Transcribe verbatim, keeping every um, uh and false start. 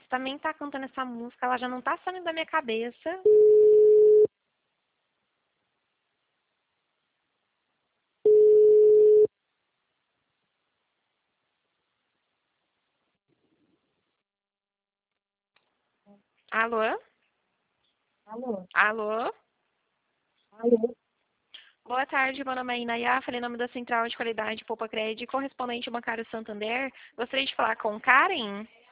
Você também tá cantando essa música, ela já não tá saindo da minha cabeça. Alô? Alô? Alô? Alô? Boa tarde, meu nome é Inayá, falei em nome da Central de Qualidade Poupa Crédito, correspondente bancário Santander. Gostaria de falar com Karen?